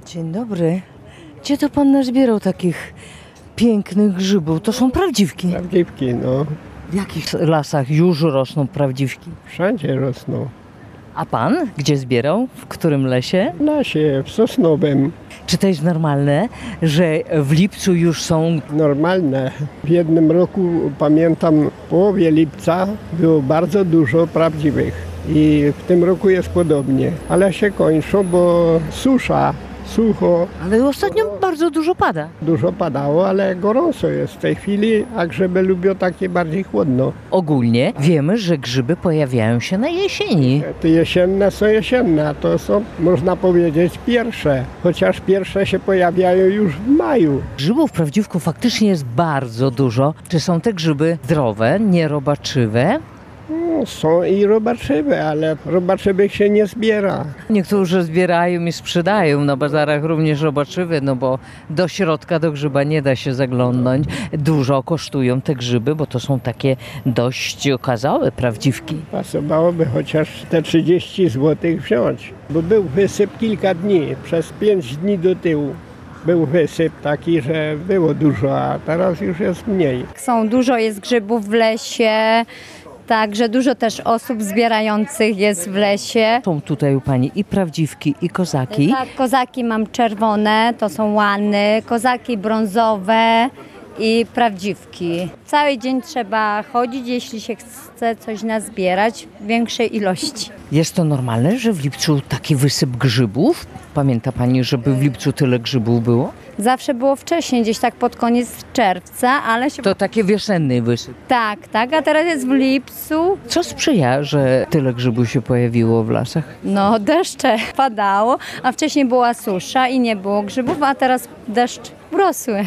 Dzień dobry. Gdzie to pan nazbierał takich pięknych grzybów? To są prawdziwki. Prawdziwki, no. W jakich lasach już rosną prawdziwki? Wszędzie rosną. A pan gdzie zbierał? W którym lesie? W lesie, w Sosnowym. Czy to jest normalne, że w lipcu już są... Normalne. W jednym roku, pamiętam, w połowie lipca było bardzo dużo prawdziwych. I w tym roku jest podobnie. Ale się kończą, bo susza, sucho. Ale ostatnio bardzo dużo pada. Dużo padało, ale gorąco jest w tej chwili, a grzyby lubią takie bardziej chłodno. Ogólnie wiemy, że grzyby pojawiają się na jesieni. Te jesienne są jesienne, a to są, można powiedzieć, pierwsze. Chociaż pierwsze się pojawiają już w maju. Grzybów prawdziwków faktycznie jest bardzo dużo. Czy są te grzyby zdrowe, nierobaczywe? No, są i robaczywe, ale robaczywych się nie zbiera. Niektórzy zbierają i sprzedają na bazarach również robaczywe, no bo do środka do grzyba nie da się zaglądnąć. Dużo kosztują te grzyby, bo to są takie dość okazałe prawdziwki. Pasowałoby chociaż te 30 zł wziąć, bo był wysyp kilka dni, przez 5 dni do tyłu. Był wysyp taki, że było dużo, a teraz już jest mniej. Dużo jest grzybów w lesie, także dużo też osób zbierających jest w lesie. Są tutaj u pani i prawdziwki, i kozaki. Tak, kozaki mam czerwone, to są łany, kozaki brązowe i prawdziwki. Cały dzień trzeba chodzić, jeśli się chce coś nazbierać w większej ilości. Jest to normalne, że w lipcu taki wysyp grzybów? Pamięta pani, żeby w lipcu tyle grzybów było? Zawsze było wcześniej, gdzieś tak pod koniec czerwca, ale się... To taki wiosenny wysyp. Tak, a teraz jest w lipcu. Co sprzyja, że tyle grzybów się pojawiło w lasach? No deszcze padało, a wcześniej była susza i nie było grzybów, a teraz deszcz urosły.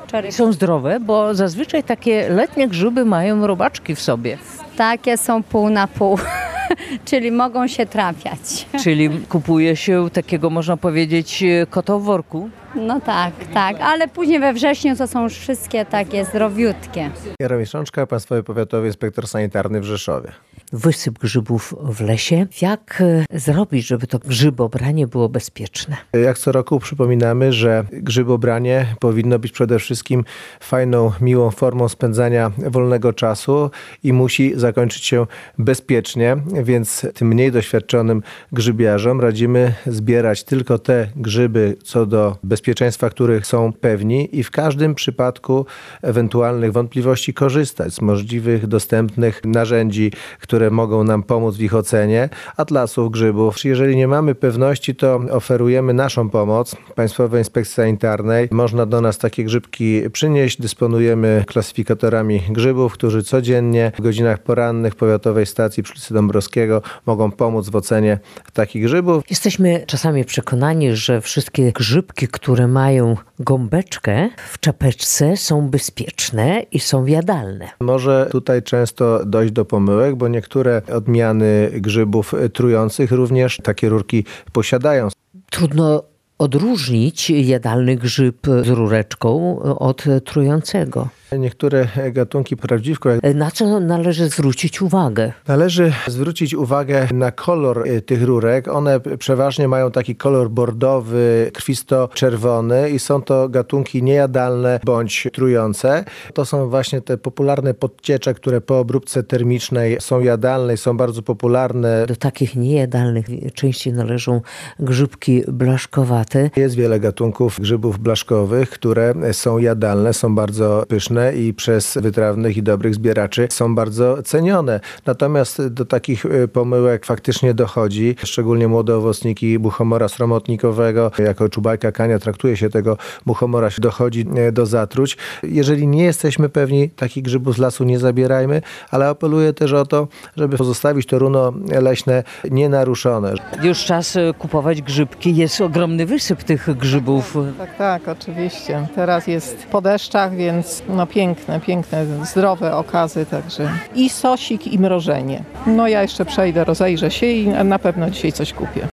Są zdrowe, bo zazwyczaj takie letnie grzyby mają robaczki w sobie. Takie są pół na pół, czyli mogą się trafiać. Czyli kupuje się takiego, można powiedzieć, kota w worku. No tak, ale później we wrześniu to są już wszystkie takie zdrowiutkie. Jaromir Sączka, Państwowy Powiatowy Inspektor Sanitarny w Rzeszowie. Wysyp grzybów w lesie. Jak zrobić, żeby to grzybobranie było bezpieczne? Jak co roku przypominamy, że grzybobranie powinno być przede wszystkim fajną, miłą formą spędzania wolnego czasu i musi zakończyć się bezpiecznie, więc tym mniej doświadczonym grzybiarzom radzimy zbierać tylko te grzyby co do bezpieczeństwa, których są pewni i w każdym przypadku ewentualnych wątpliwości korzystać z możliwych, dostępnych narzędzi, które mogą nam pomóc w ich ocenie, atlasów grzybów. Jeżeli nie mamy pewności, to oferujemy naszą pomoc Państwowej Inspekcji Sanitarnej. Można do nas takie grzybki przynieść. Dysponujemy klasyfikatorami grzybów, którzy codziennie w godzinach porannych Powiatowej Stacji przy ulicy Dąbrowskiego mogą pomóc w ocenie takich grzybów. Jesteśmy czasami przekonani, że wszystkie grzybki, które mają gąbeczkę w czapeczce, są bezpieczne i są jadalne. Może tutaj często dojść do pomyłek, bo niektóre odmiany grzybów trujących również takie rurki posiadają. Trudno odróżnić jadalny grzyb z rureczką od trującego. Niektóre gatunki prawdziwków. Na co należy zwrócić uwagę? Należy zwrócić uwagę na kolor tych rurek. One przeważnie mają taki kolor bordowy, krwisto-czerwony i są to gatunki niejadalne bądź trujące. To są właśnie te popularne podciecze, które po obróbce termicznej są jadalne i są bardzo popularne. Do takich niejadalnych częściej należą grzybki blaszkowate. Jest wiele gatunków grzybów blaszkowych, które są jadalne, są bardzo pyszne i przez wytrawnych i dobrych zbieraczy są bardzo cenione. Natomiast do takich pomyłek faktycznie dochodzi, szczególnie młode owocniki muchomora sromotnikowego. Jako czubajka kania traktuje się tego muchomora, dochodzi do zatruć. Jeżeli nie jesteśmy pewni, takich grzybów z lasu nie zabierajmy, ale apeluję też o to, żeby pozostawić to runo leśne nienaruszone. Już czas kupować grzybki. Jest ogromny wysyp tych grzybów. Tak, oczywiście. Teraz jest po deszczach, więc piękne, zdrowe okazy także. I sosik, i mrożenie. Ja jeszcze przejdę, rozejrzę się i na pewno dzisiaj coś kupię.